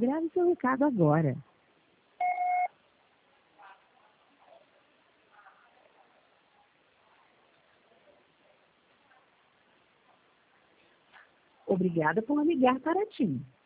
grave seu recado agora. Obrigada por ligar para TIM.